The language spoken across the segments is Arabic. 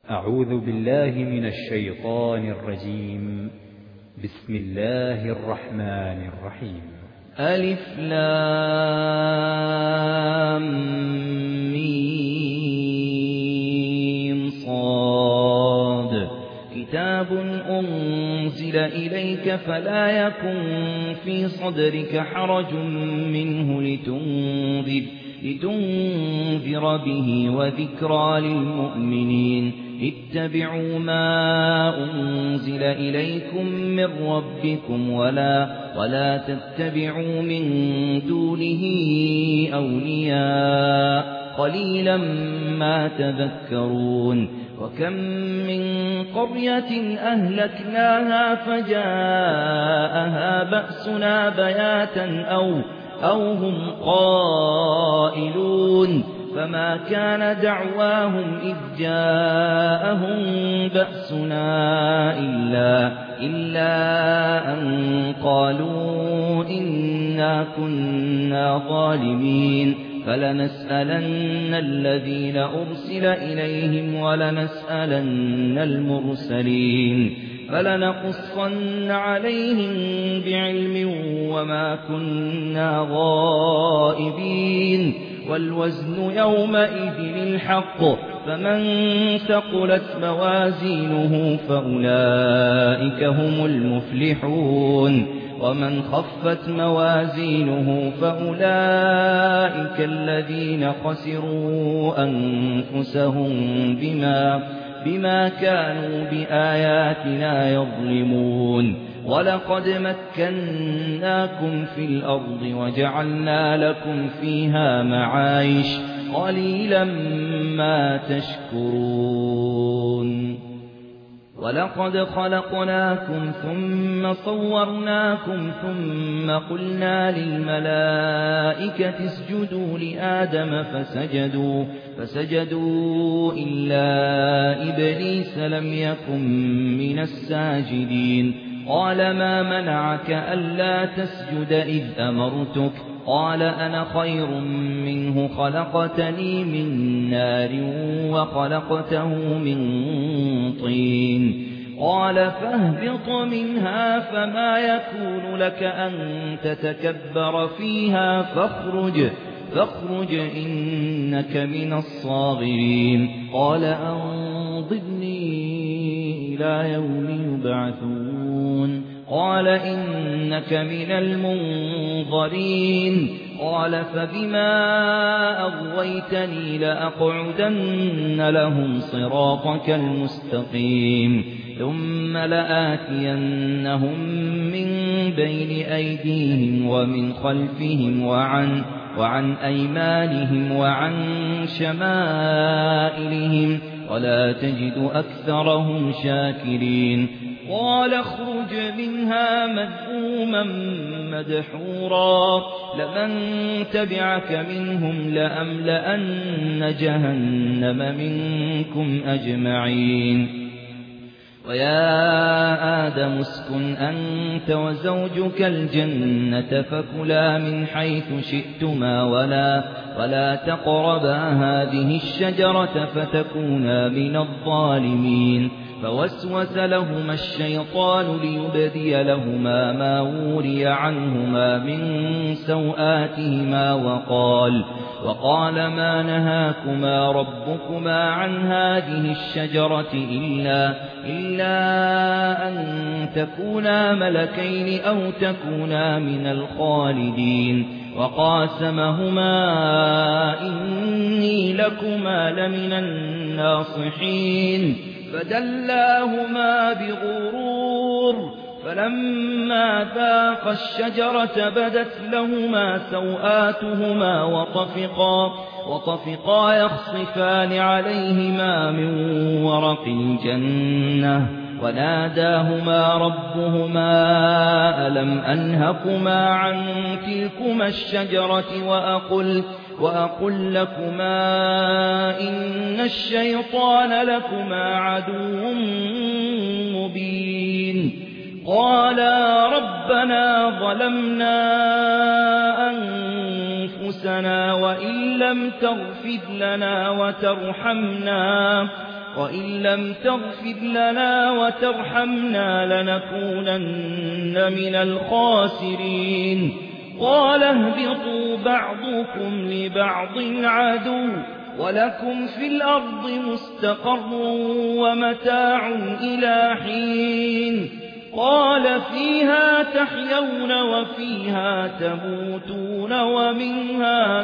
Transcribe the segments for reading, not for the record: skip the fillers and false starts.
أعوذ بالله من الشيطان الرجيم. بسم الله الرحمن الرحيم. ألف لام ميم صاد كتاب أنزل إليك فلا يكن في صدرك حرج منه لتنذر به وذكرى للمؤمنين. اتبعوا ما أنزل إليكم من ربكم ولا تتبعوا من دونه أولياء قليلا ما تذكرون. وكم من قرية أهلكناها فجاءها بأسنا بياتا أو هم قائلون فما كان دعواهم إذ جاءهم بأسنا إلا أن قالوا إنا كنا ظالمين. فلنسألن الذين أرسل إليهم ولنسألن المرسلين فلنقصن عليهم بعلم وما كنا غائبين. والوزن يومئذ الحق فمن ثقلت موازينه فأولئك هم المفلحون ومن خفت موازينه فأولئك الذين خسروا أنفسهم بما كانوا بآياتنا يظلمون. ولقد مكناكم في الأرض وجعلنا لكم فيها معايش قليلا ما تشكرون. ولقد خلقناكم ثم صورناكم ثم قلنا للملائكة اسجدوا لآدم فسجدوا إلا إبليس لم يكن من الساجدين. قال ما منعك ألا تسجد إذ أمرتك؟ قال أنا خير منه خلقتني من نار وخلقته من طين. قال فاهبط منها فما يكون لك أن تتكبر فيها فاخرج إنك من الصاغرين. قال أنظرني إلى يوم يبعثون. قال إنك من المنظرين. قال فبما أغويتني لأقعدن لهم صراطك المستقيم ثم لآتينهم من بين أيديهم ومن خلفهم وعن أيمانهم وعن شمائلهم ولا تجد أكثرهم شاكرين. قال اخرج منها مذءوما مدحورا لمن تبعك منهم لأملأن جهنم منكم أجمعين. ويا آدم اسكن أنت وزوجك الجنة فكلا من حيث شئتما ولا تقربا هذه الشجرة فتكونا من الظالمين. فوسوس لهما الشيطان ليبدي لهما ما وري عنهما من سوآتهما وقال ما نهاكما ربكما عن هذه الشجرة إلا أن تكونا ملكين أو تكونا من الخالدين. وقاسمهما إني لكما لمن الناصحين. فدلاهما بغرور فلما ذاقا الشجرة بدت لهما سوآتهما وطفقا يخصفان عليهما من ورق الجنة. وناداهما ربهما ألم أنهكما عن تلكما الشجرة وأقل لكما إن الشيطان لكما عدو مبين. قالا ربنا ظلمنا أنفسنا وإن لم تغفر لنا وترحمنا وإن لم تغفر لنا وترحمنا لنكونن من الخاسرين قال اهبطوا بعضكم لبعض عدو ولكم في الأرض مستقر ومتاع إلى حين قال فيها تحيون وفيها تموتون ومنها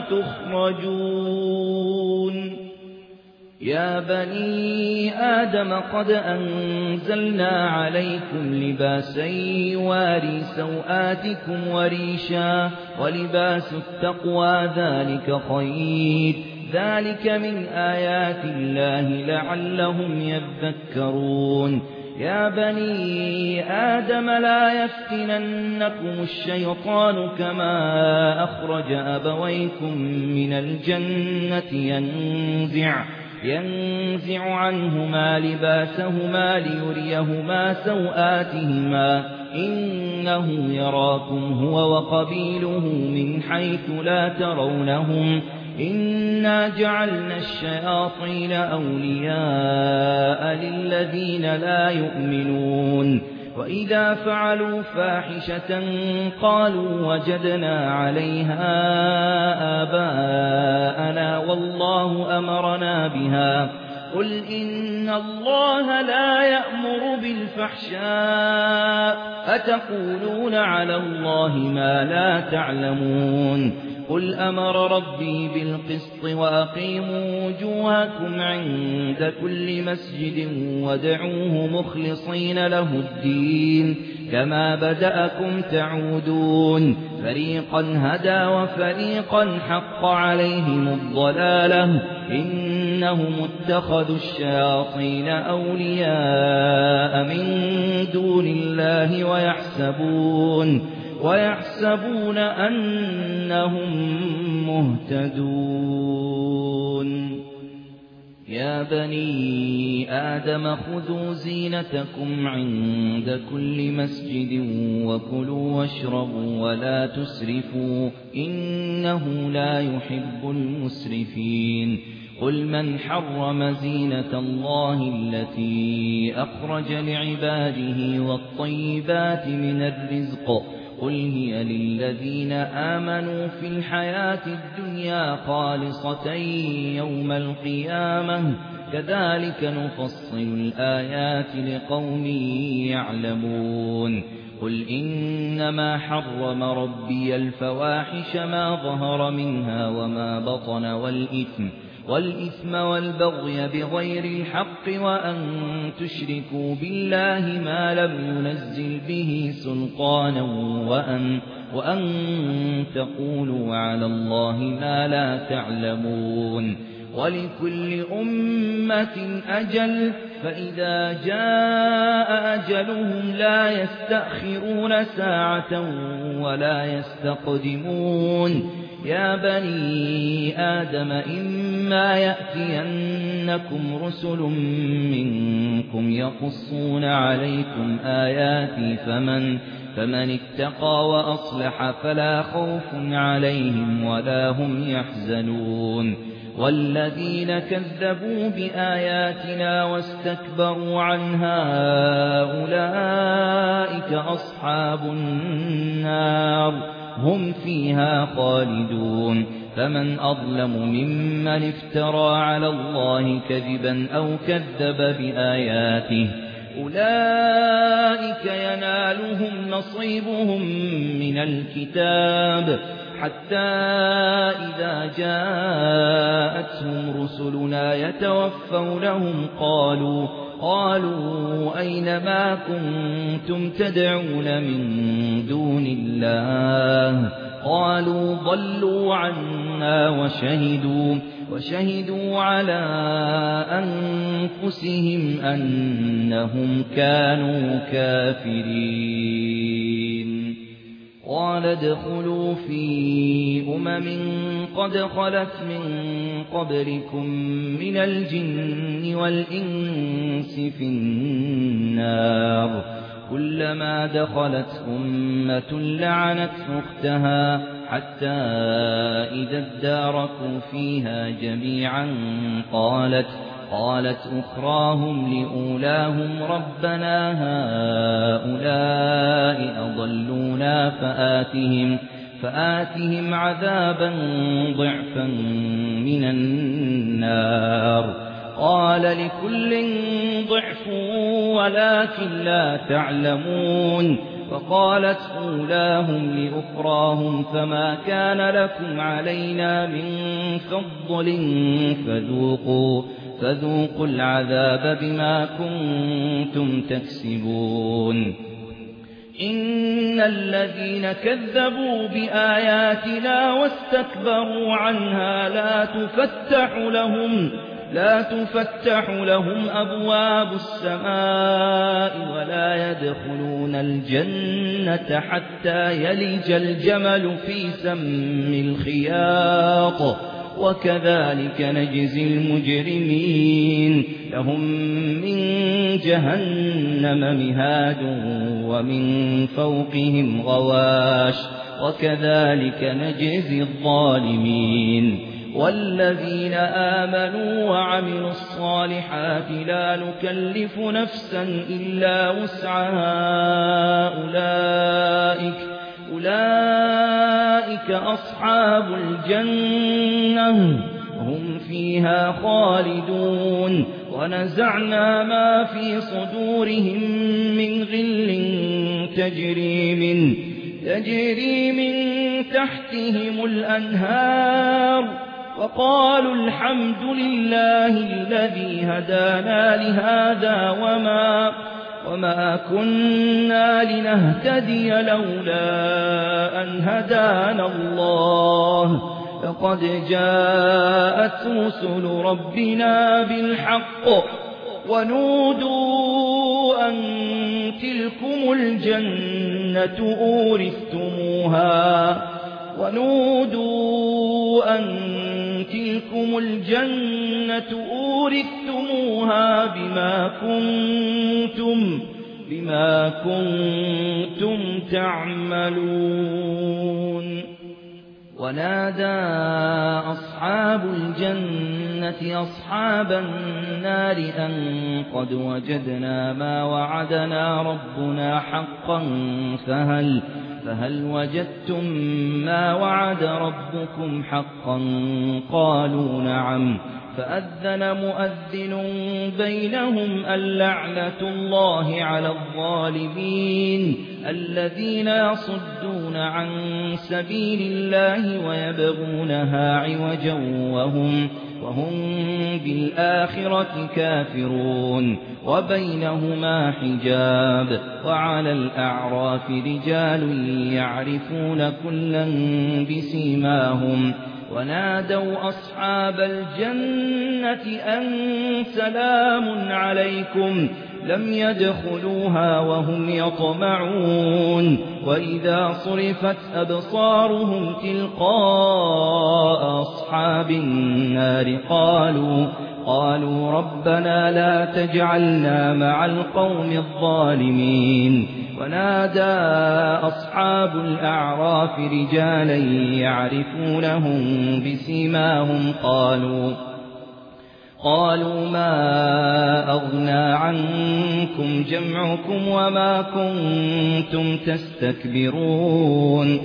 تخرجون يا بني آدم قد أنزلنا عليكم لباسا يواري سوآتكم وريشا ولباس التقوى ذلك خير ذلك من آيات الله لعلهم يذكرون يا بني آدم لا يفتننكم الشيطان كما أخرج أبويكم من الجنة ينزع عنهما لباسهما ليريهما سوآتهما إنه يراكم هو وقبيله من حيث لا ترونهم إنا جعلنا الشياطين أولياء للذين لا يؤمنون وإذا فعلوا فاحشة قالوا وجدنا عليها آباءنا والله أمرنا بها قل إن الله لا يأمر بالفحشاء أتقولون على الله ما لا تعلمون قل أمر ربي بالقسط وأقيموا وجوهكم عند كل مسجد وادعوه مخلصين له الدين كما بدأكم تعودون فريقا هدى وفريقا حق عليهم الضلالة إنهم اتخذوا الشياطين أولياء من دون الله ويحسبون أنهم مهتدون يا بني آدم خذوا زينتكم عند كل مسجد وكلوا واشربوا ولا تسرفوا إنه لا يحب المسرفين قل من حرم زينة الله التي أخرج لعباده والطيبات من الرزق قل هي للذين آمنوا في الحياة الدنيا خالصة يوم القيامة كذلك نفصل الآيات لقوم يعلمون قل إنما حرم ربي الفواحش ما ظهر منها وما بطن والإثم والبغي بغير الحق وأن تشركوا بالله ما لم ينزل به سلطانا وأن تقولوا على الله ما لا تعلمون ولكل أمة أجل فإذا جاء أجلهم لا يستأخرون ساعة ولا يستقدمون يا بني آدم إما يأتينكم رسل منكم يقصون عليكم آياتي فمن اتقى وأصلح فلا خوف عليهم ولا هم يحزنون والذين كذبوا بآياتنا واستكبروا عنها أولئك أصحاب النار هم فيها خالدون فمن أظلم ممن افترى على الله كذبا أو كذب بآياته أولئك ينالهم نصيبهم من الكتاب حتى إذا جاءتهم رسلنا يتوفونهم قالوا أين ما كنتم تدعون من دون الله قالوا ضلوا عنا وشهدوا على أنفسهم أنهم كانوا كافرين قال ادخلوا في قد خلت من قبلكم من الجن والإنس في النار كلما دخلت أمة لعنت أختها حتى إذا اداركوا فيها جميعا قالت أخراهم لأولاهم ربنا هؤلاء أضلونا فآتهم عذابا ضعفا من النار. قال لكل ضعف ولكن لا تعلمون. وقالت أولاهم لأخراهم فما كان لكم علينا من فضل فذوقوا العذاب بما كنتم تكسبون. إن الذين كذبوا بآياتنا واستكبروا عنها لا تفتح لهم أبواب السماء ولا يدخلون الجنة حتى يلج الجمل في سم الخياط وكذلك نجزي المجرمين. لهم من جهنم مهاد ومن فوقهم غواش وكذلك نجزي الظالمين. والذين آمنوا وعملوا الصالحات لا نكلف نفسا إلا وسعها أولئك أصحاب الجنة هم فيها خالدون. ونزعنا ما في صدورهم من غل تجري من تحتهم الأنهار وقالوا الحمد لله الذي هدانا لهذا وما كنا لنهتدي لولا أن هدانا الله لقد جاءت رسل ربنا بالحق ونودوا أن تلكم الجنة أورثتموها بما كنتم تعملون. ونادى أصحاب الجنة أصحاب النار أن قد وجدنا ما وعدنا ربنا حقا فهل وجدتم ما وعد ربكم حقا؟ قالوا نعم. فأذن مؤذن بينهم اللعنة الله على الظالمين الذين يصدون عن سبيل الله ويبغونها عوجا وهم بالآخرة كافرون. وبينهما حجاب. وعلى الأعراف رجال يعرفون كلا بسيماهم ونادوا أصحاب الجنة أن سلام عليكم لم يدخلوها وهم يطمعون. وإذا صرفت أبصارهم تلقاء أصحاب النار قالوا ربنا لا تجعلنا مع القوم الظالمين. ونادى أصحاب الأعراف رجالا يعرفونهم بسيماهم قالوا ما أغنى عنكم جمعكم وما كنتم تستكبرون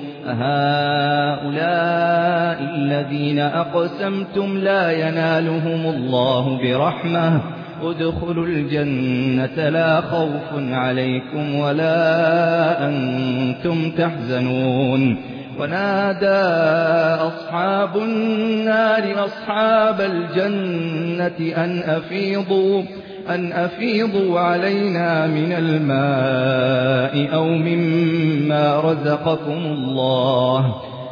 أهؤلاء الذين أقسمتم لا ينالهم الله برحمة ادخلوا الجنة لا خوف عليكم ولا أنتم تحزنون. ونادى أصحاب النار أصحاب الجنة أن أفيضوا علينا من الماء أو مما رزقكم الله.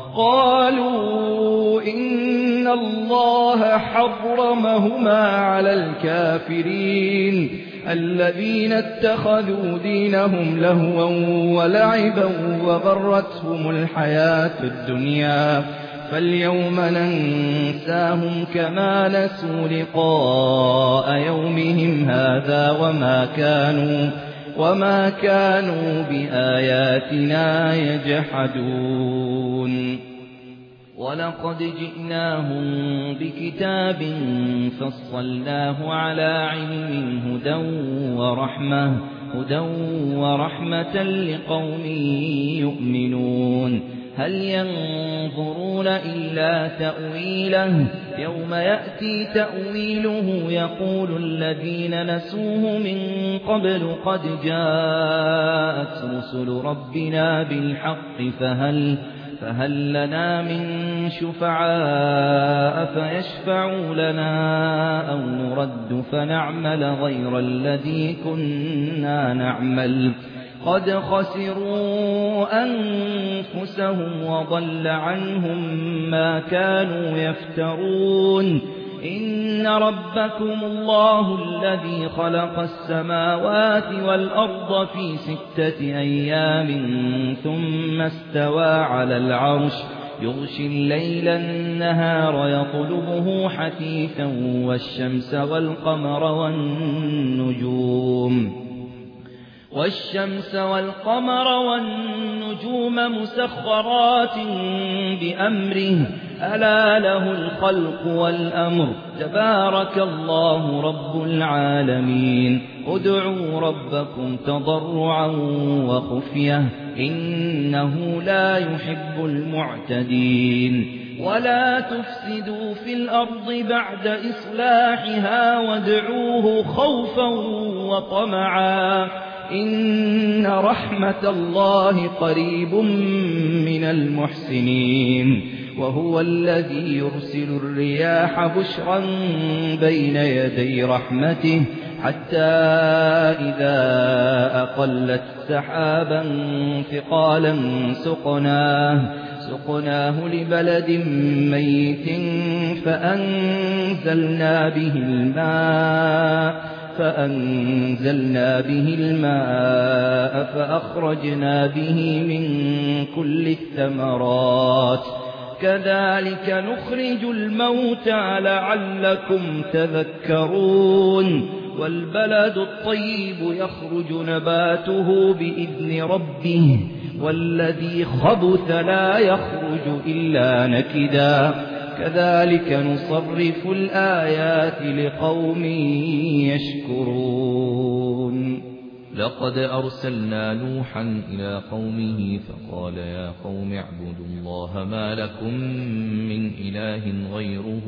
قالوا إن الله حرمهما على الكافرين الذين اتخذوا دينهم لهوا ولعبا وغرتهم الحياة الدنيا فاليوم ننساهم كما نسوا لقاء يومهم هذا وما كانوا بآياتنا يجحدون. ولقد جئناهم بكتاب فصلناه على علم هدى ورحمة لقوم يؤمنون هل ينظرون إلا تأويله يوم يأتي تأويله يقول الذين نسوه من قبل قد جاءت رسل ربنا بالحق فهل لنا من شفعاء فيشفعوا لنا أو نرد فنعمل غير الذي كنا نعمل قد خسروا أنفسهم وضل عنهم ما كانوا يفترون إن ربكم الله الذي خلق السماوات والأرض في 6 أيام ثم استوى على العرش يغشي الليل النهار يطلبه حثيثا والشمس والقمر والنجوم مسخرات بأمره ألا له الخلق والأمر تبارك الله رب العالمين ادعوا ربكم تضرعا وخفية إنه لا يحب المعتدين ولا تفسدوا في الأرض بعد إصلاحها وادعوه خوفا وطمعا إن رحمة الله قريب من المحسنين وهو الذي يرسل الرياح بشرا بين يدي رحمته حتى إذا أقلت سحابا ثقالا سقناه لبلد ميت فأنزلنا به الماء فأخرجنا به من كل الثمرات كذلك نخرج الموتى لعلكم تذكرون والبلد الطيب يخرج نباته بإذن ربه والذي خبث لا يخرج إلا نكدا كذلك نصرف الآيات لقوم يشكرون لقد أرسلنا نوحا إلى قومه فقال يا قوم اعبدوا الله ما لكم من إله غيره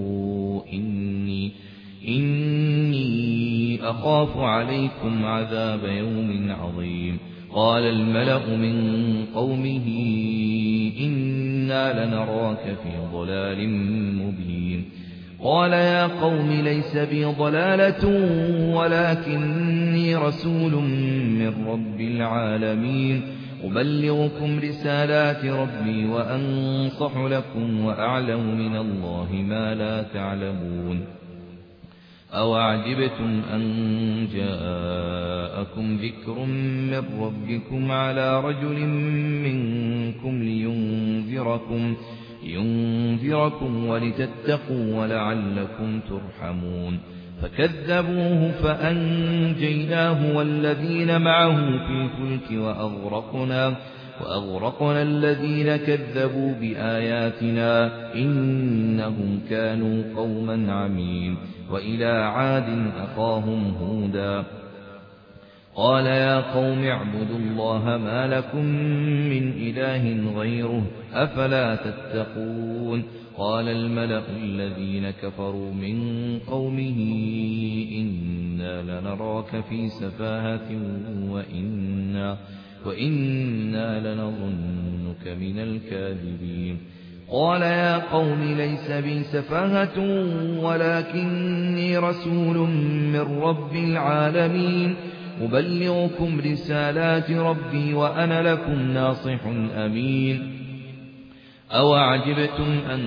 إني أخاف عليكم عذاب يوم عظيم قال الملأ من قومه إنا لنراك في ضلال مبين قال يا قوم ليس بي ضلالة ولكني رسول من رب العالمين أبلغكم رسالات ربي وأنصح لكم وأعلم من الله ما لا تعلمون أوعجبتم أن جاءكم ذكر من ربكم على رجل منكم لينذركم ولتتقوا ولعلكم ترحمون فكذبوه فأنجيناه والذين معه في الفلك وأغرقنا الذين كذبوا بآياتنا إنهم كانوا قوما عمين وإلى عاد أخاهم هودا قال يا قوم اعبدوا الله ما لكم من إله غيره أفلا تتقون قال الملأ الذين كفروا من قومه إنا لنراك في سفاهة وإنا لنظنك من الكاذبين قال يا قوم ليس بي سفاهة ولكني رسول من رب العالمين أبلغكم رسالات ربي وأنا لكم ناصح أمين أوعجبتم أن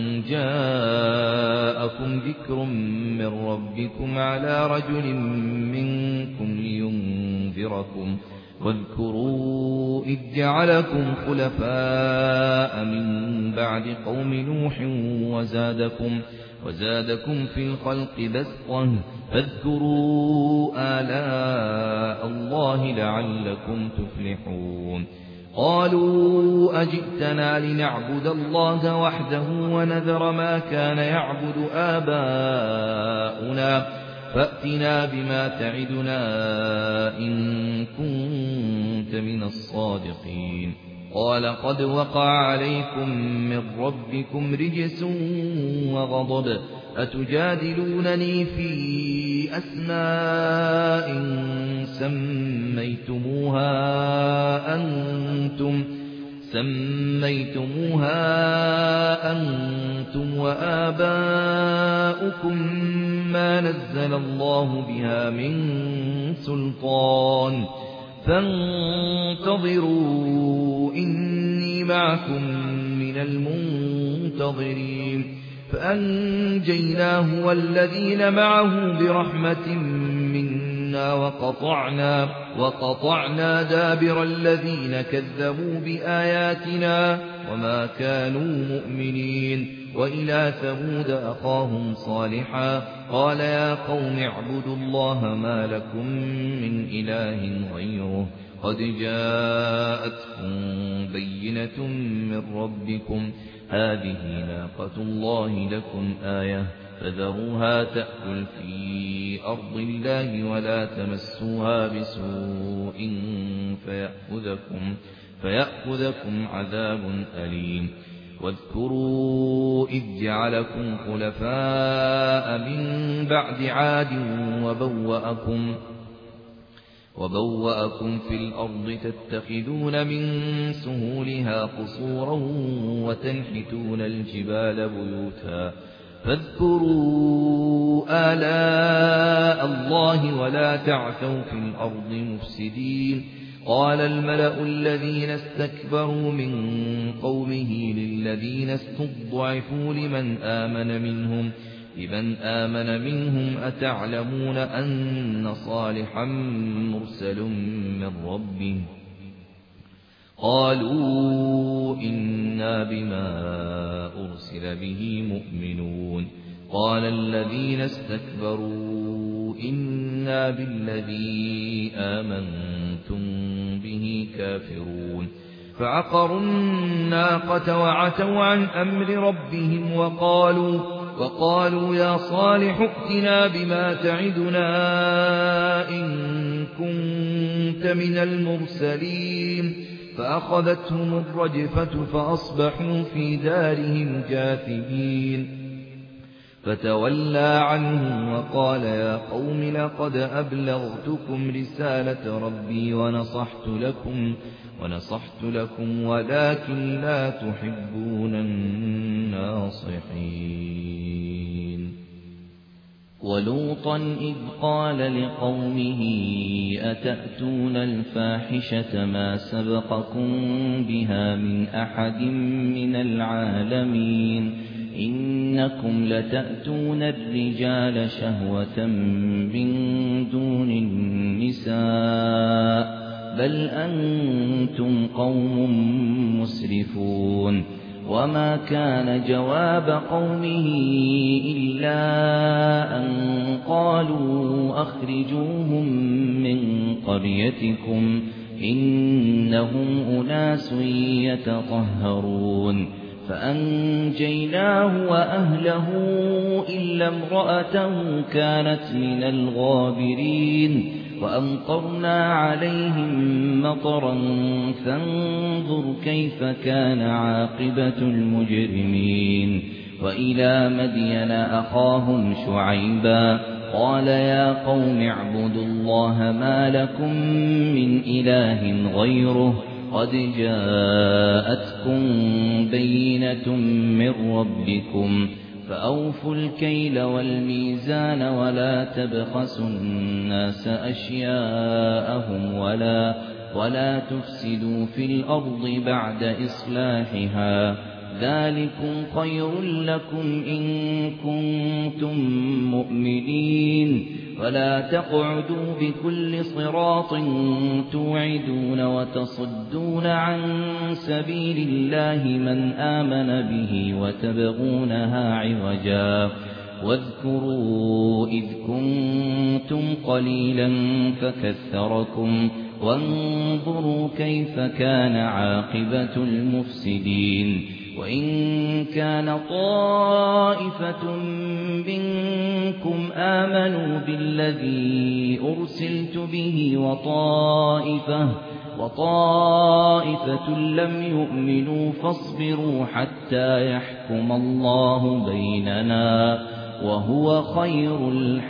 جاءكم ذكر من ربكم على رجل منكم لينذركم واذكروا إذ جعلكم خلفاء من بعد قوم نوح وزادكم في الخلق بسطة فاذكروا آلاء الله لعلكم تفلحون قالوا أجئتنا لنعبد الله وحده ونذر ما كان يعبد آباؤنا فأتنا بما تعدنا إن كنت من الصادقين قال قد وقع عليكم من ربكم رجس وغضب أتجادلونني في أسماء سميتموها أنتم وآباؤكم ما نزل الله بها من سلطان فانتظروا إني معكم من المنتظرين فأنجيناه والذين معه برحمة منا وقطعنا دابر الذين كذبوا بآياتنا وما كانوا مؤمنين وإلى ثمود أخاهم صالحا قال يا قوم اعبدوا الله ما لكم من إله غيره قد جاءتكم بينة من ربكم هذه ناقة الله لكم آية فذروها تأكل في أرض الله ولا تمسوها بسوء فيأخذكم عذاب أليم واذكروا إذ جعلكم خلفاء من بعد عاد وبوأكم في الأرض تتخذون من سهولها قصورا وتنحتون الجبال بيوتا فاذكروا آلاء الله ولا تعثوا في الأرض مفسدين قال الملأ الذين استكبروا من قومه للذين استضعفوا لمن آمن منهم أتعلمون أن صالحا مرسل من ربه قالوا إنا بما أرسل به مؤمنون قال الذين استكبروا إنا بالذي آمنتم به كافرون فعقروا الناقة وعتوا عن أمر ربهم وقالوا يا صالح ائتنا بما تعدنا إن كنت من المرسلين فأخذتهم الرجفة فأصبحوا في دارهم جاثمين فتولى عنهم وقال يا قوم لقد أبلغتكم رسالة ربي ونصحت لكم ولكن لا تحبون الناصحين ولوطا إذ قال لقومه أتأتون الفاحشة ما سبقكم بها من أحد من العالمين إنكم لتأتون الرجال شهوة من دون النساء بل أنتم قوم مسرفون وما كان جواب قومه إلا أن قالوا أخرجوهم من قريتكم إنهم أناس يتطهرون فأنجيناه وأهله إلا امرأته كانت من الغابرين وأمطرنا عليهم مطرا فانظر كيف كان عاقبة المجرمين وإلى مدين أخاهم شعيبا قال يا قوم اعبدوا الله ما لكم من إله غيره قد جاءتكم بينة من ربكم فأوفوا الكيل والميزان ولا تبخسوا الناس أشياءهم ولا تفسدوا في الأرض بعد إصلاحها ذلكم خير لكم إن كنتم مؤمنين ولا تقعدوا بكل صراط توعدون وتصدون عن سبيل الله من آمن به وتبغونها عوجا واذكروا إذ كنتم قليلا فكثركم وانظروا كيف كان عاقبة المفسدين وإن كان طائفة منكم آمنوا بالذي أرسلت به وطائفة لم يؤمنوا فاصبروا حتى يحكم الله بيننا وهو خير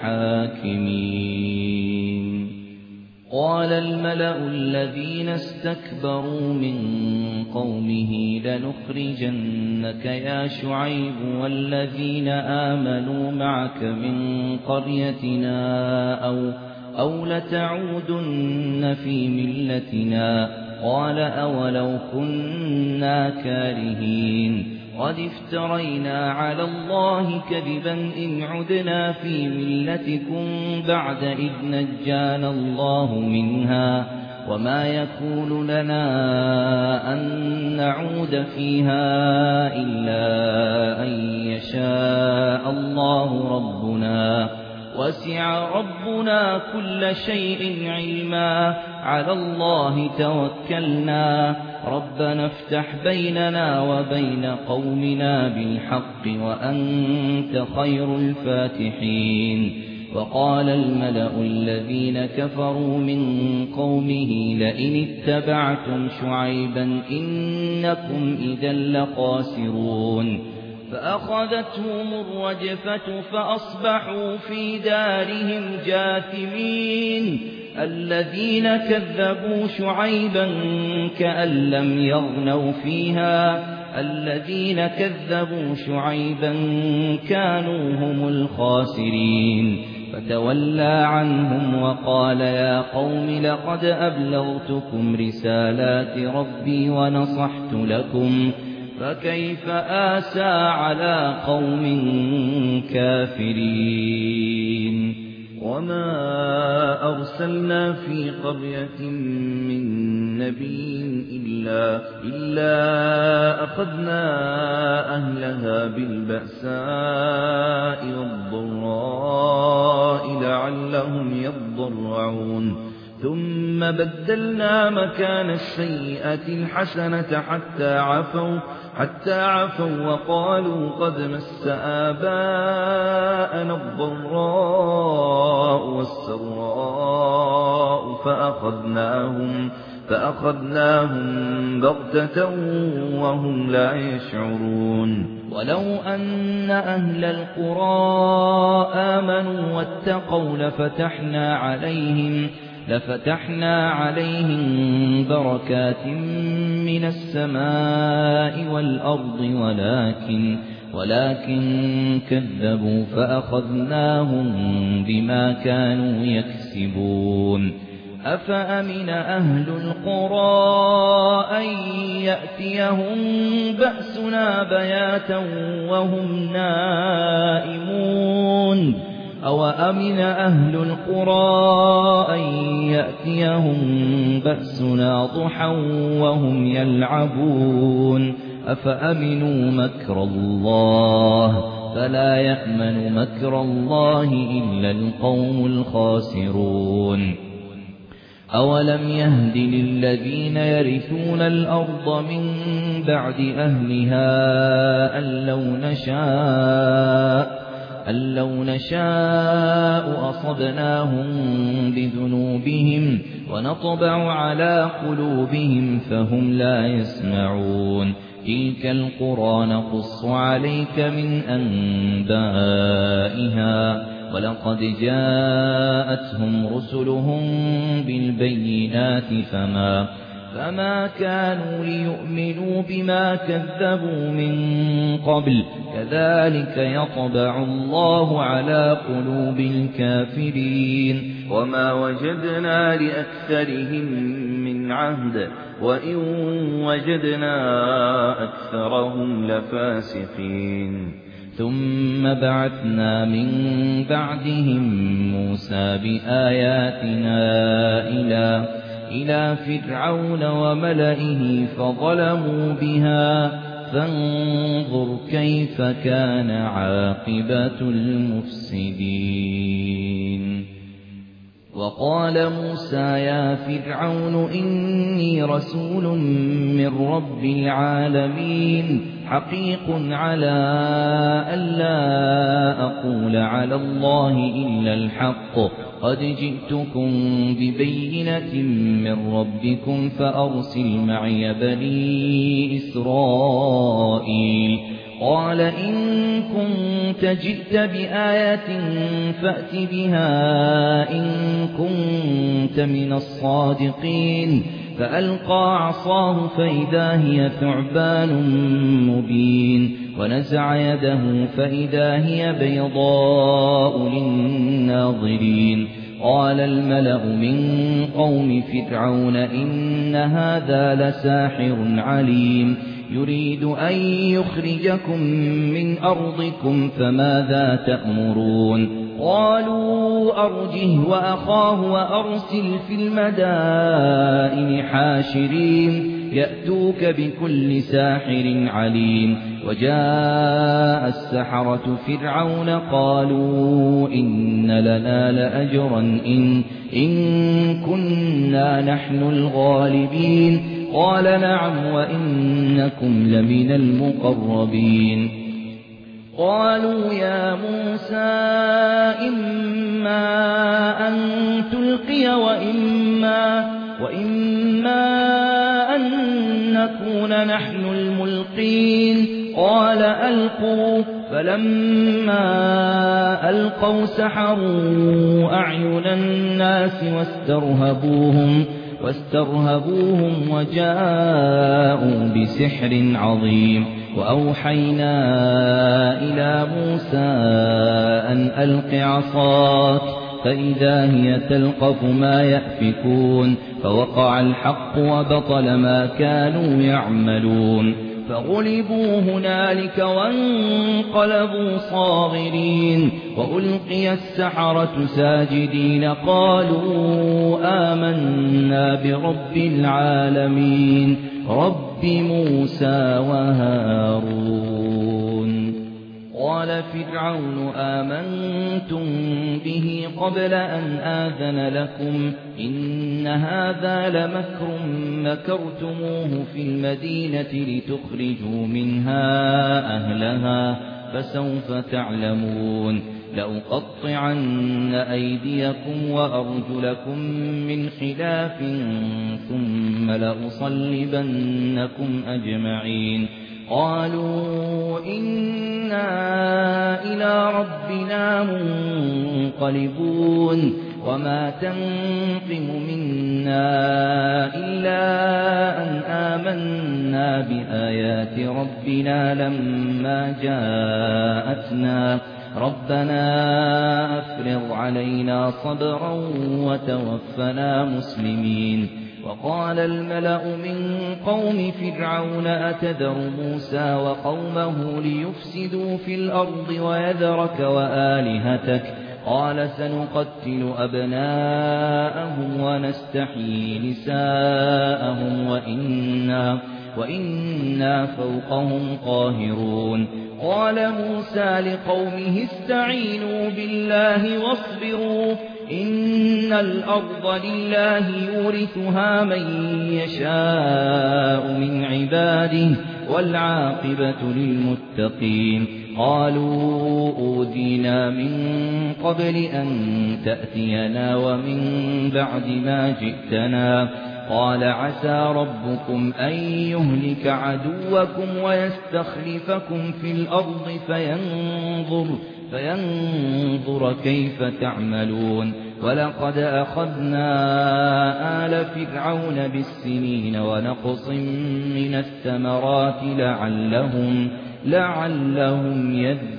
الحاكمين. قال الملأ الذين استكبروا من قومه لنخرجنك يا شعيب والذين آمنوا معك من قريتنا أو لتعودن في ملتنا قال أولو كنا كارهين قد افترينا على الله كذبا إن عدنا في ملتكم بعد إذ نجانا الله منها وما يكون لنا أن نعود فيها إلا أن يشاء الله ربنا وسع ربنا كل شيء علما على الله توكلنا ربنا افتح بيننا وبين قومنا بالحق وأنت خير الفاتحين. وقال الملأ الذين كفروا من قومه لئن اتبعتم شعيبا إنكم إذا لخاسرون فأخذتهم الرجفة فأصبحوا في دارهم جاثمين. الذين كذبوا شعيبا كأن لم يغنوا فيها الذين كذبوا شعيبا كانوا هم الخاسرين فتولى عنهم وقال يا قوم لقد أبلغتكم رسالات ربي ونصحت لكم فكيف آسى على قوم كافرين. وما أرسلنا في قرية من نبي إلا أخذنا أهلها بالبأساء والضراء لعلهم يضرعون ثم بدلنا مكان السيئة الحسنة حتى عفوا وقالوا قد مس آباءنا الضراء والسراء فأخذناهم بغتة وهم لا يشعرون. ولو أن أهل القرى آمنوا واتقوا لفتحنا عليهم بركات من السماء والأرض ولكن كذبوا فأخذناهم بما كانوا يكسبون. أفأمن أهل القرى أن يأتيهم بأسنا بياتا وهم نائمون أو أمن أهل القرى أن يأتيهم بأسنا ضحى وهم يلعبون أفأمنوا مكر الله فلا يأمن مكر الله إلا القوم الخاسرون. أولم يهد للذين يرثون الأرض من بعد أهلها أن لو نشاء أصبناهم بذنوبهم ونطبع على قلوبهم فهم لا يسمعون. تلك القرى نقص عليك من أنبائها ولقد جاءتهم رسلهم بالبينات فما كانوا ليؤمنوا بما كذبوا من قبل كذلك يطبع الله على قلوب الكافرين. وما وجدنا لأكثرهم من عهد وإن وجدنا أكثرهم لفاسقين. ثم بعثنا من بعدهم موسى بآياتنا إلى فرعون وملئه فظلموا بها فانظر كيف كان عاقبة المفسدين. وقال موسى يا فرعون إني رسول من رب العالمين حقيق على ألا أقول على الله إلا الحق قد جئتكم ببينة من ربكم فأرسل معي بني إسرائيل قال إن كنت جئت بآية فأت بها إن كنت من الصادقين فألقى عصاه فإذا هي ثعبان مبين ونزع يده فإذا هي بيضاء للناظرين قال الملأ من قوم فرعون إن هذا لساحر عليم يريد أن يخرجكم من أرضكم فماذا تأمرون قالوا أرجه وأخاه وأرسل في المدائن حاشرين يأتوك بكل ساحر عليم وجاء السحرة فرعون قالوا إن لنا لأجرا إن كنا نحن الغالبين قال نعم وإنكم لمن المقربين قالوا يا موسى إما أن تلقي وإما أن نكون نحن الملقين قال ألقوا فلما ألقوا سحروا أعين الناس واسترهبوهم وجاءوا بسحر عظيم وأوحينا إلى موسى أن ألق عصاك فإذا هي تلقف ما يأفكون فوقع الحق وبطل ما كانوا يعملون فغلبوا هنالك وانقلبوا صاغرين وألقي السحرة ساجدين قالوا آمنا برب العالمين رب موسى وهارون قال فرعون آمنتم به قبل أن آذن لكم إن هذا لمكر مكرتموه في المدينة لتخرجوا منها أهلها فسوف تعلمون لأقطعن أيديكم وأرجلكم من خلاف ثم لأصلبنكم أجمعين قالوا إنا إلى ربنا منقلبون وما تنقم منا إلا أن آمنا بآيات ربنا لما جاءتنا ربنا أفرغ علينا صبرا وتوفنا مسلمين وقال الملأ من قوم فرعون أتذر موسى وقومه ليفسدوا في الأرض ويذرك وآلهتك قال سنقتل أبناءهم ونستحيي نساءهم وإنا فوقهم قاهرون قال موسى لقومه استعينوا بالله واصبروا إن الأرض لله يورثها من يشاء من عباده والعاقبة للمتقين قالوا أوذينا من قبل أن تأتينا ومن بعد ما جئتنا قال عسى ربكم أن يهلك عدوكم ويستخلفكم في الأرض فينظر كيف تعملون ولقد أخذنا آل فرعون بالسنين ونقص من الثمرات لعلهم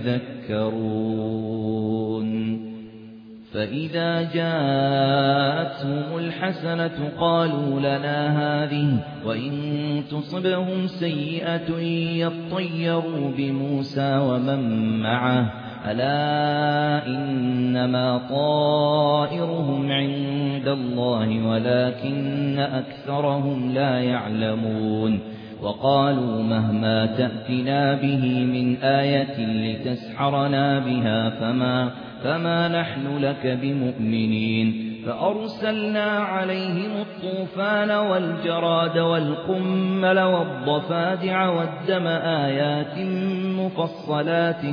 يذكرون فإذا جاءتهم الحسنة قالوا لنا هذه وإن تصبهم سيئة يطيروا بموسى ومن معه ألا إنما طائرهم عند الله ولكن أكثرهم لا يعلمون وقالوا مهما تأتنا به من آية لتسحرنا بها فما نحن لك بمؤمنين فأرسلنا عليهم الطوفان والجراد والقمل والضفادع والدم آيات مفصلات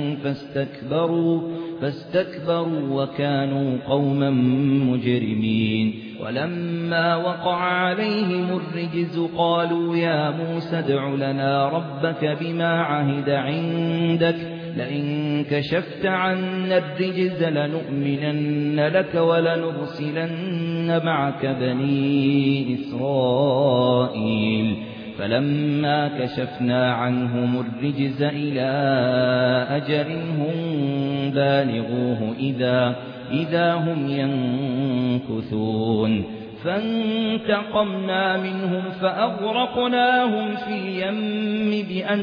فاستكبروا وكانوا قوما مجرمين. ولما وقع عليهم الرجز قالوا يا موسى ادع لنا ربك بما عهد عندك لئن كشفت عنا الرجز لنؤمنن لك ولنرسلن معك بني إسرائيل. فلما كشفنا عنهم الرجز إلى أجل هم بالغوه إذا هم ينكثون. فانتقمنا منهم فأغرقناهم في اليم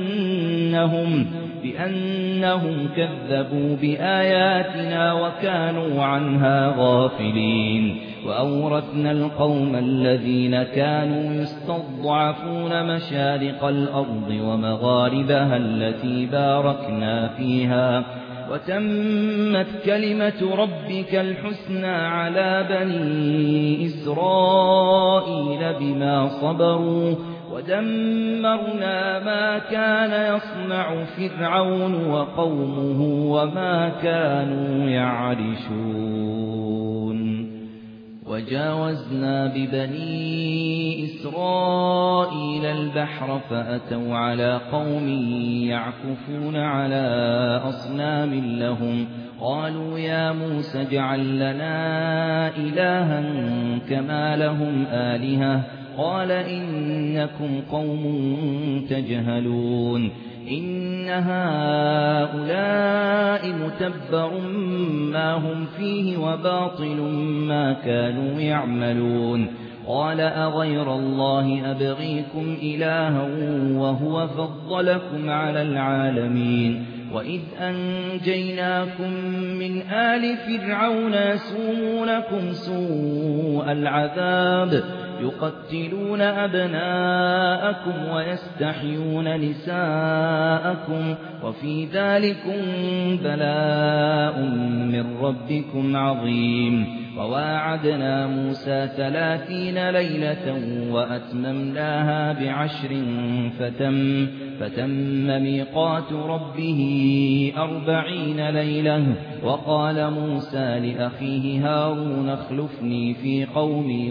بأنهم كذبوا بآياتنا وكانوا عنها غافلين. وأورثنا القوم الذين كانوا يستضعفون مشارق الأرض ومغاربها التي باركنا فيها وتمت كلمة ربك الحسنى على بني إسرائيل بما صبروا ودمرنا ما كان يصنع فرعون وقومه وما كانوا يعرشون. وجاوزنا ببني إسرائيل البحر فأتوا على قوم يعكفون على أصنام لهم قالوا يا موسى اجعل لنا إلها كما لهم آلهة قال إنكم قوم تجهلون. إن هؤلاء متبر ما هم فيه وباطل ما كانوا يعملون. قال أغير الله أبغيكم إلها وهو فضلكم على العالمين. وإذ أنجيناكم من آل فرعون يسومونكم سوء العذاب يقتلون أبناءكم ويستحيون نساءكم وفي ذلكم بلاء من ربكم عظيم. وواعدنا موسى 30 ليلة وأتممناها ب10 فتم ميقات ربه 40 ليلة. وقال موسى لأخيه هارون اخلفني في قومي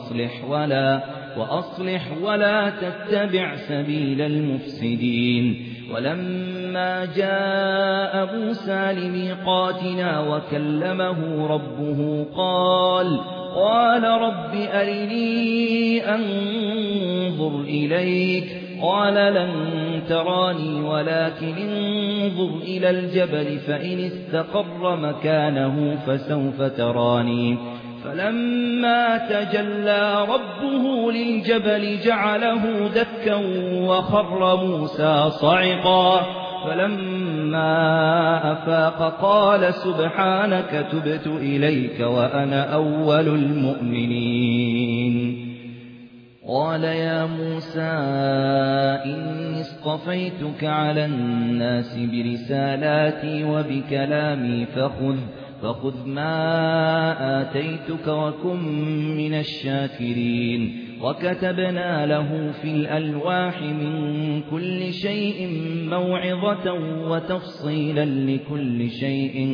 وأصلح ولا تتبع سبيل المفسدين. ولما جاء موسى لميقاتنا وكلمه ربه قال رب أرني أنظر إليك قال لن تراني ولكن انظر إلى الجبل فإن استقر مكانه فسوف تراني. فلما تجلى ربه للجبل جعله دكا وخر موسى صعقا. فلما أفاق قال سبحانك تبت إليك وأنا أول المؤمنين. قال يا موسى إني اصطفيتك على الناس برسالاتي وبكلامي فخذ ما آتيتك وكن من الشاكرين. وكتبنا له في الألواح من كل شيء موعظة وتفصيلا لكل شيء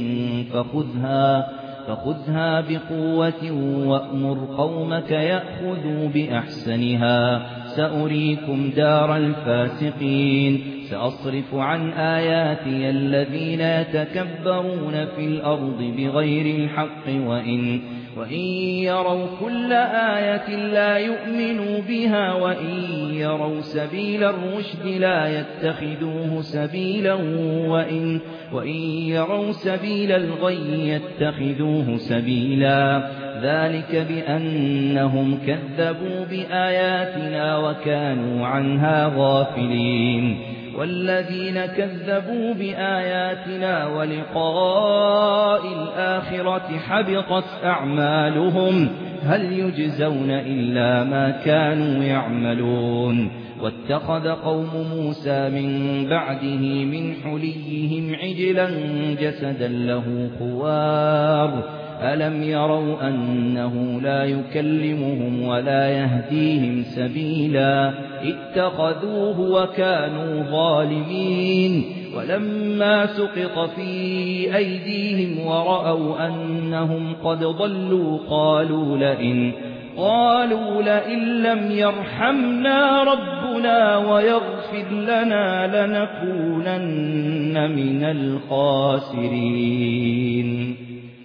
فخذها بقوة وأمر قومك يأخذوا بأحسنها سأريكم دار الفاسقين. سأصرف عن آياتي الذين يتكبرون في الأرض بغير الحق وإن يروا كل آية لا يؤمنوا بها وإن يروا سبيل الرشد لا يتخذوه سبيلا وإن يروا سبيل الغي يتخذوه سبيلا. ذلك بأنهم كذبوا بآياتنا وكانوا عنها غافلين. والذين كذبوا بآياتنا ولقاء الآخرة حبطت أعمالهم هل يجزون إلا ما كانوا يعملون. واتخذ قوم موسى من بعده من حليهم عجلا جسدا له خوار ألم يروا أنه لا يكلمهم ولا يهديهم سبيلا اتخذوه وكانوا ظالمين ولما سقط في أيديهم ورأوا أنهم قد ضلوا قالوا لئن لم يرحمنا ربنا ويغفر لنا لنكونن من الخاسرين.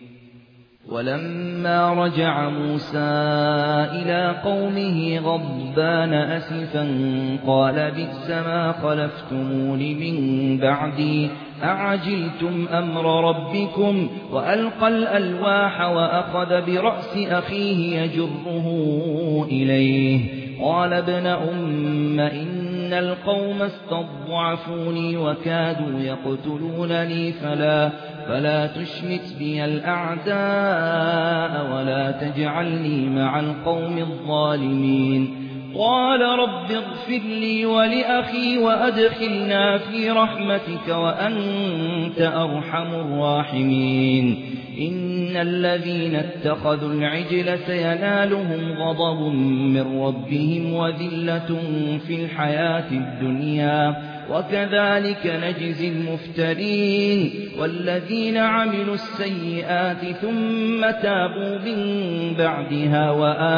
ولما رجع موسى إلى قومه غضبان أسفا قال بئس ما خلفتمون من بعدي أعجلتم أمر ربكم وألقى الألواح وأخذ برأس أخيه يجره إليه قال ابن أم إن القوم استضعفوني وكادوا يقتلونني فلا تشمت بي الأعداء ولا تجعلني مع القوم الظالمين. قال رب اغفر لي ولأخي وأدخلنا في رحمتك وأنت أرحم الراحمين. إن الذين اتخذوا العجل سينالهم غضب من ربهم وذلة في الحياة الدنيا وكذلك نجزي المفترين. والذين عملوا السيئات ثم تابوا من بعدها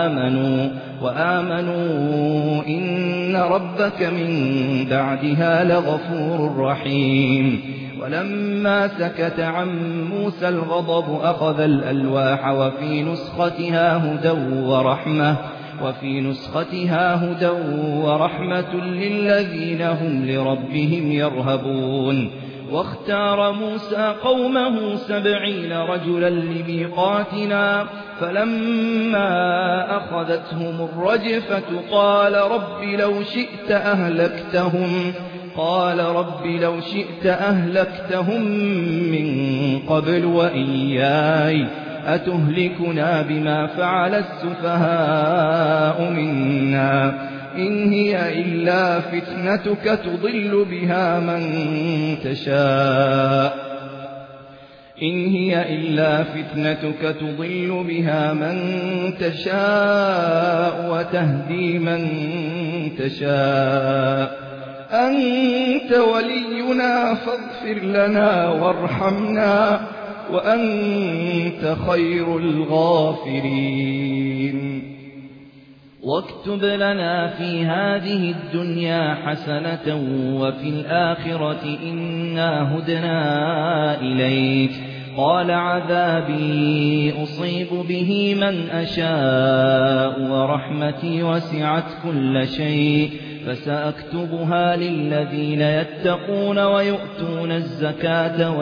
وآمنوا إن ربك من بعدها لغفور رحيم. ولما سكت عن موسى الغضب أخذ الألواح وفي نسختها هدى ورحمة للذين هم لربهم يرهبون. واختار موسى قومه 70 رجلا لميقاتنا فلما أخذتهم الرجفة قال رب لو شئت أهلكتهم من قبل وإياي أتهلكنا بما فعل السفهاء منا إن هي إلا فتنتك تضل بها من تشاء وتهدي من تشاء أنت ولينا فاغفر لنا وارحمنا وأنت خير الغافرين. واكتب لنا في هذه الدنيا حسنة وفي الآخرة إنا هدنا إليك. قال عذابي أصيب به من أشاء ورحمتي وسعت كل شيء فسأكتبها للذين يتقون ويؤتون الزكاة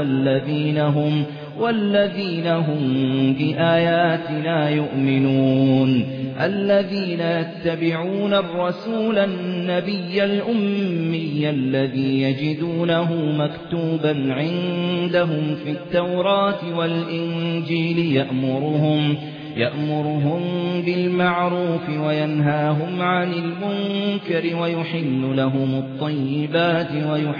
والذين هم بآياتنا يؤمنون. الذين يتبعون الرسول النبي الأمي الذي يجدونه مكتوبا عندهم في التوراة والإنجيل يأمرهم بالمعروف وينهاهم عن المنكر ويحل لهم الطيبات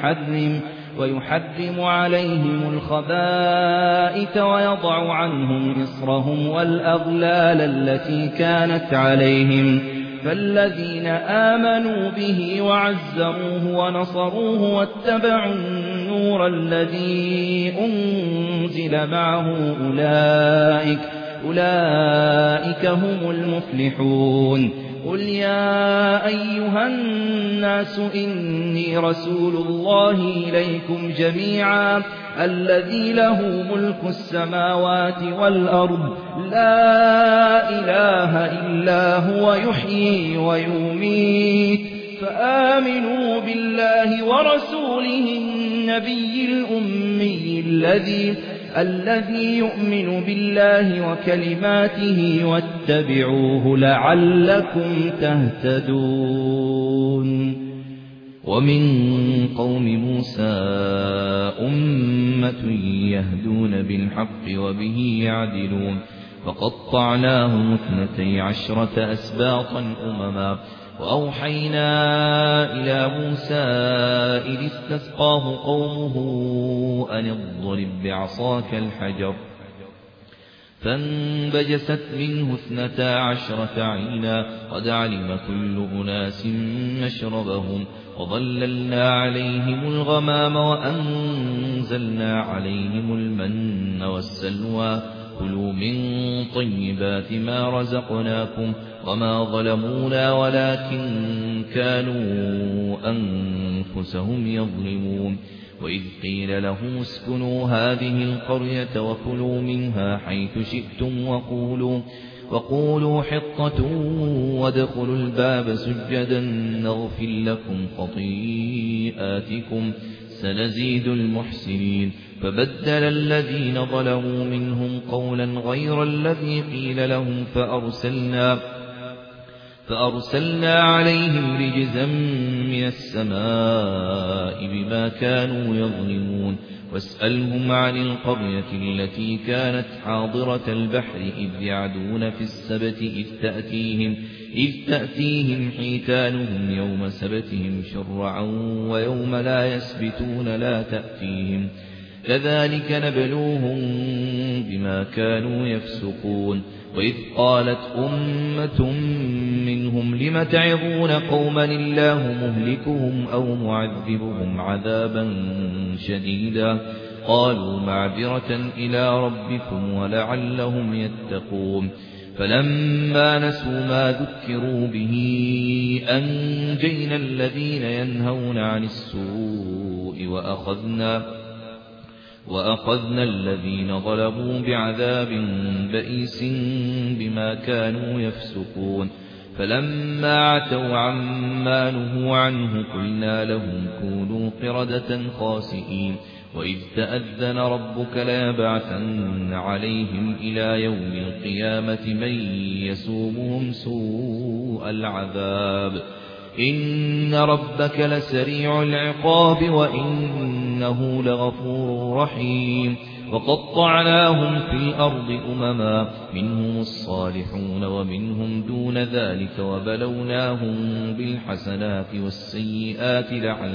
ويحرم عليهم الخبائث ويضع عنهم إصرهم والأغلال التي كانت عليهم. فالذين آمنوا به وعزروه ونصروه واتبعوا النور الذي أنزل معه أولئك هم المفلحون. قل يا أيها الناس إني رسول الله إليكم جميعا الذي له ملك السماوات والأرض لا إله إلا هو يحيي ويميت فآمنوا بالله ورسوله النبي الأمي الذي يؤمن بالله وكلماته واتبعوه لعلكم تهتدون. ومن قوم موسى أمة يهدون بالحق وبه يعدلون فقطعناهم 12 أسباطا أمما. وأوحينا إلى موسى إذ استسقاه قومه أن اضرب بعصاك الحجر فانبجست منه 12 عينا قد علم كل أناس مشربهم وظللنا عليهم الغمام وأنزلنا عليهم المن والسلوى كلوا من طيبات ما رزقناكم وما ظلمونا ولكن كانوا أنفسهم يظلمون وإذ قيل لهم اسكنوا هذه القرية وكلوا منها حيث شئتم وقولوا حطة وادخلوا الباب سجدا نغفر لكم خطيئاتكم سنزيد المحسنين فبدل الذين ظلموا منهم قولا غير الذي قيل لهم فأرسلنا عليهم رجزا من السماء بما كانوا يظلمون واسألهم عن القرية التي كانت حاضرة البحر إذ يعدون في السبت إذ تأتيهم حيتانهم يوم سبتهم شرعا ويوم لا يسبتون لا تأتيهم كذلك نبلوهم بما كانوا يفسقون وإذ قالت أمة منهم لم تعظون قوما الله مهلكهم أو معذبهم عذابا شديدا قالوا معذرة إلى ربكم ولعلهم يتقون فلما نسوا ما ذكروا به أنجينا الذين ينهون عن السوء وأخذنا الذين ظلموا بعذاب بئيس بما كانوا يفسقون فلما عتوا عما نهوا عنه قلنا لهم كونوا قردة خاسئين وإذ تأذن ربك ليبعثن عليهم إلى يوم القيامة من يسومهم سوء العذاب إن ربك لسريع العقاب وإنه لغفور رحيم وقطعناهم في الأرض أمما منهم الصالحون ومنهم دون ذلك وبلوناهم بالحسنات والسيئات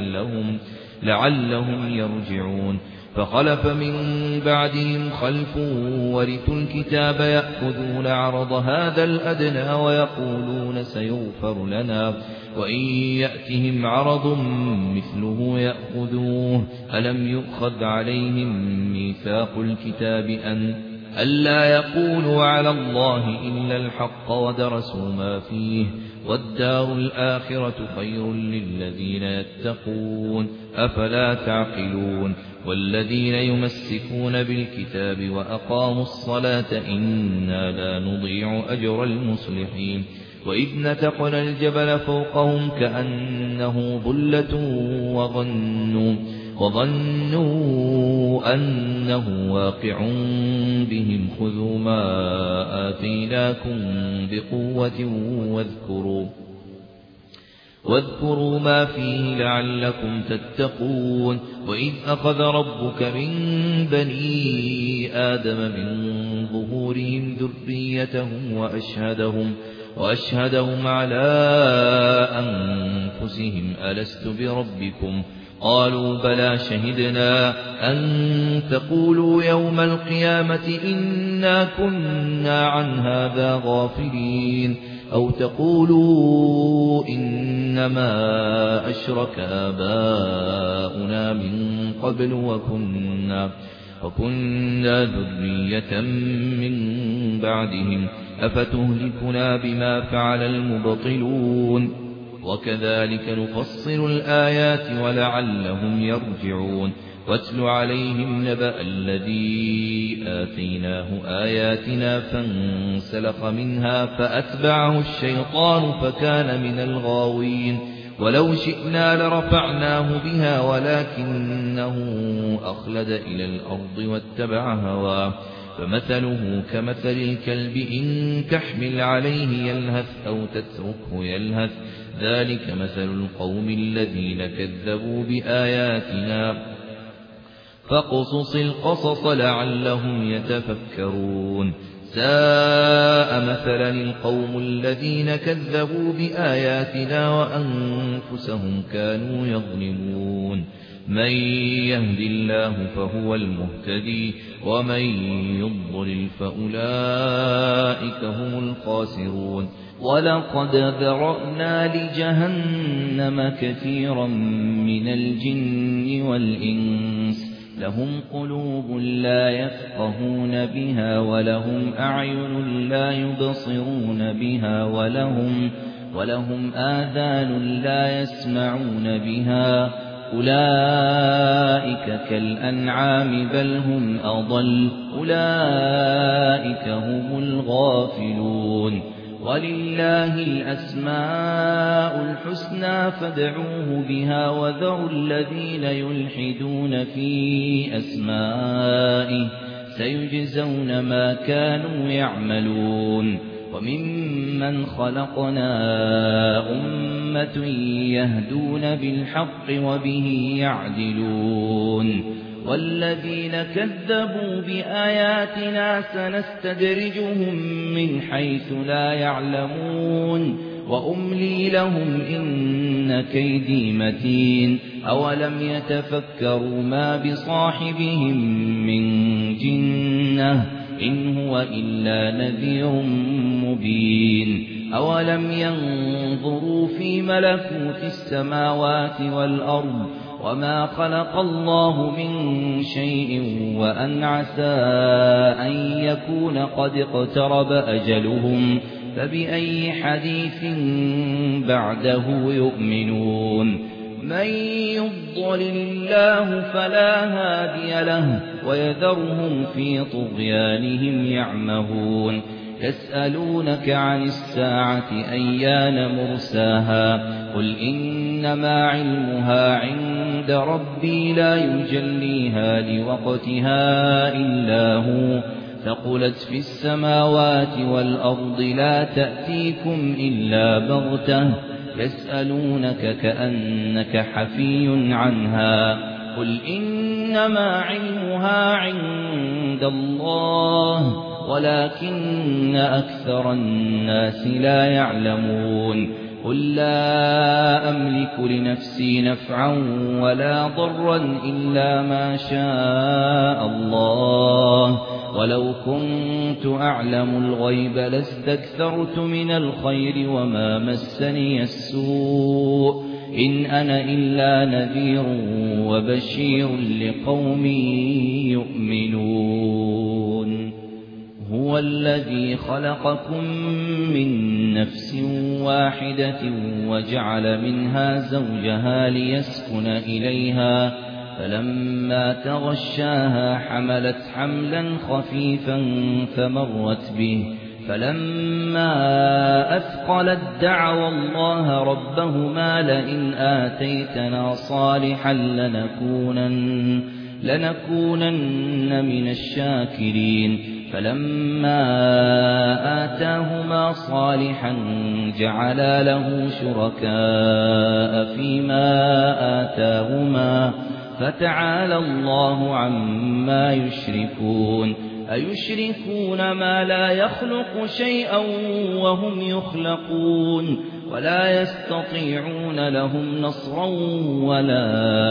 لعلهم يرجعون فخلف من بعدهم خلف ورثوا الكتاب يأخذون عرض هذا الأدنى ويقولون سيغفر لنا وإن يأتهم عرض مثله يأخذوه ألم يؤخذ عليهم ميثاق الكتاب ألا يقولوا على الله إلا الحق ودرسوا ما فيه والدار الآخرة خير للذين يتقون أفلا تعقلون والذين يمسكون بالكتاب وأقاموا الصلاة إنا لا نضيع أجر المصلحين وإذ نتقنا الجبل فوقهم كأنه ظلة وظنوا أنه واقع بهم خذوا ما آتيناكم بقوة واذكروا ما فيه لعلكم تتقون وإذ أخذ ربك من بني آدم من ظهورهم ذريتهم وأشهدهم على أنفسهم ألست بربكم قالوا بلى شهدنا أن تقولوا يوم القيامة إنا كنا عن هذا غافلين أو تقولوا إنما أشرك آباؤنا من قبل وكنا ذرية من بعدهم أفتهلكنا بما فعل المبطلون وكذلك نفصل الآيات ولعلهم يرجعون واتل عليهم نبأ الذي آتيناه آياتنا فانسلخ منها فأتبعه الشيطان فكان من الغاوين ولو شئنا لرفعناه بها ولكنه أخلد إلى الأرض واتبع هواه فمثله كمثل الكلب إن تحمل عليه يلهث أو تتركه يلهث ذلك مثل القوم الذين كذبوا بآياتنا فاقصص القصص لعلهم يتفكرون ساء مثلا القوم الذين كذبوا بآياتنا وأنفسهم كانوا يظلمون من يهد الله فهو المهتدي ومن يضلل فأولئك هم الخاسرون ولقد ذرأنا لجهنم كثيرا من الجن والإنس لهم قلوب لا يفقهون بها ولهم أعين لا يبصرون بها ولهم آذان لا يسمعون بها أولئك كالأنعام بل هم أضل أولئك هم الغافلون ولله الأسماء الحسنى فادعوه بها وذروا الذين يلحدون في أسمائه سيجزون ما كانوا يعملون وممن خلقنا أمة يهدون بالحق وبه يعدلون والذين كذبوا بآياتنا سنستدرجهم من حيث لا يعلمون وأملي لهم إن كيدي متين أولم يتفكروا ما بصاحبهم من جنة إن هو إلا نذير مبين أولم ينظروا في ملكوت السماوات والأرض وما خلق الله من شيء وأن عسى أن يكون قد اقترب أجلهم فبأي حديث بعده يؤمنون من يضلل الله فلا هادي له ويذرهم في طغيانهم يعمهون يسألونك عن الساعة أيان مرساها قل إنما علمها عند ربي لا يجليها لوقتها إلا هو ثقلت في السماوات والأرض لا تأتيكم إلا بغتة يسألونك كأنك حفي عنها قل إنما علمها عند الله ولكن أكثر الناس لا يعلمون قل لا أملك لنفسي نفعا ولا ضرا إلا ما شاء الله ولو كنت أعلم الغيب لاستكثرت من الخير وما مسني السوء إن أنا إلا نذير وبشير لقوم يؤمنون هو الذي خلقكم من نفس واحدة وجعل منها زوجها ليسكن إليها فلما تغشاها حملت حملا خفيفا فمرت به فلما أثقلت دعوا الله ربهما لئن آتيتنا صالحا لنكونن من الشاكرين فلما آتاهما صالحا جعلا له شركاء فيما آتاهما فتعالى الله عما يشركون أيشركون ما لا يخلق شيئا وهم يخلقون ولا يستطيعون لهم نصرا ولا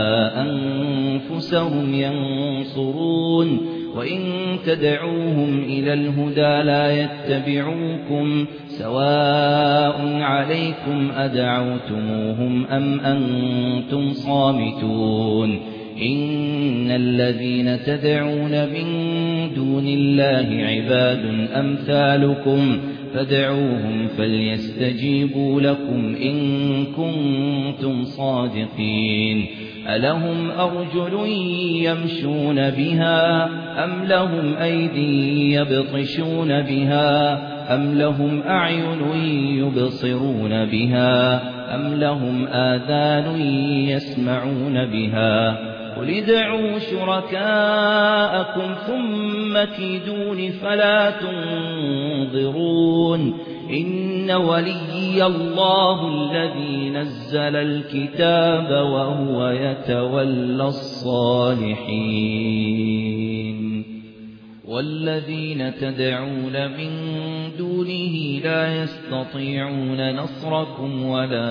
أنفسهم ينصرون وإن تدعوهم إلى الهدى لا يتبعوكم سواء عليكم أدعوتموهم أم أنتم صامتون إن الذين تدعون من دون الله عباد أمثالكم فادعوهم فليستجيبوا لكم إن كنتم صادقين ألهم أرجل يمشون بها أم لهم أيدي يبطشون بها أم لهم أعين يبصرون بها أم لهم آذان يسمعون بها قل ادعوا شركاءكم ثم كيدون فلا تنظرون إن وليي الله الذي نزل الكتاب وهو يتولى الصالحين والذين تدعون من دونه لا يستطيعون نصركم ولا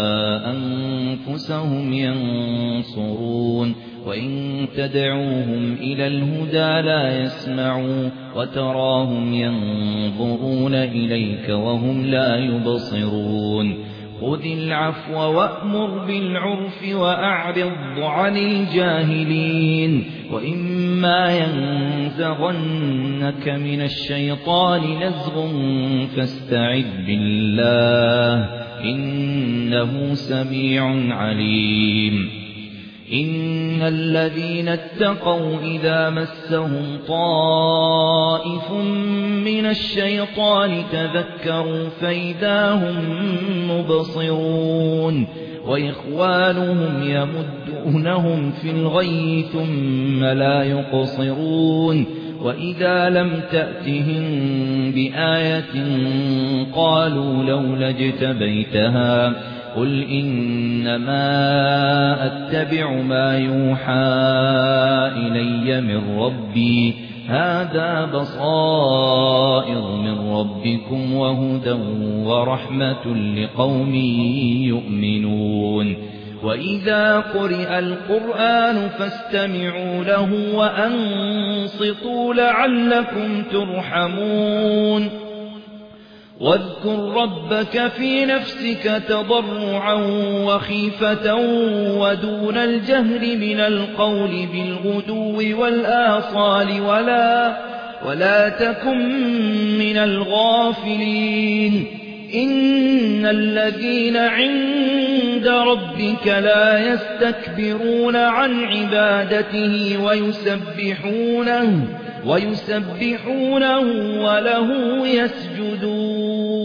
أنفسهم ينصرون وإن تدعوهم إلى الهدى لا يسمعوا وتراهم ينظرون إليك وهم لا يبصرون خذ العفو وأمر بالعرف وأعرض عن الجاهلين وإما ينزغنك من الشيطان نزغ فاستعذ بالله إنه سميع عليم إن الذين اتقوا إذا مسهم طائف من الشيطان تذكروا فإذا هم مبصرون وإخوانهم يمدونهم في الغي ثم لا يقصرون وإذا لم تأتهم بآية قالوا لولا اجتبيتها قل إنما أتبع ما يوحى إلي من ربي هذا بصائر من ربكم وهدى ورحمة لقوم يؤمنون وإذا قرئ القرآن فاستمعوا له وأنصتوا لعلكم ترحمون واذكر ربك في نفسك تضرعا وخيفة ودون الجهر من القول بالغدو والآصال ولا تكن من الغافلين إن الذين عند ربك لا يستكبرون عن عبادته ويسبحونه وله يسجدون